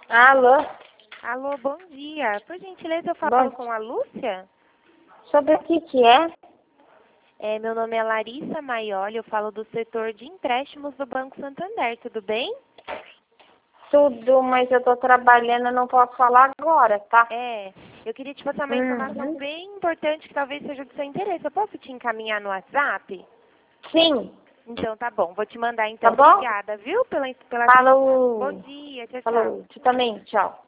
Alô? Alô, bom dia. Por gentileza, eu falo com a Lúcia? Sobre o que é? Meu nome é Larissa Maioli, eu falo do setor de empréstimos do Banco Santander, tudo bem? Tudo, mas eu tô trabalhando, eu não posso falar agora, tá? Eu queria te passar uma informação bem importante que talvez seja do seu interesse. Eu posso te encaminhar no WhatsApp? Sim. Então tá bom, vou te mandar então. Tá bom? Obrigada, viu? Pela... Falou. Bom dia, tchau, Falou. tchau. Tu também, tchau.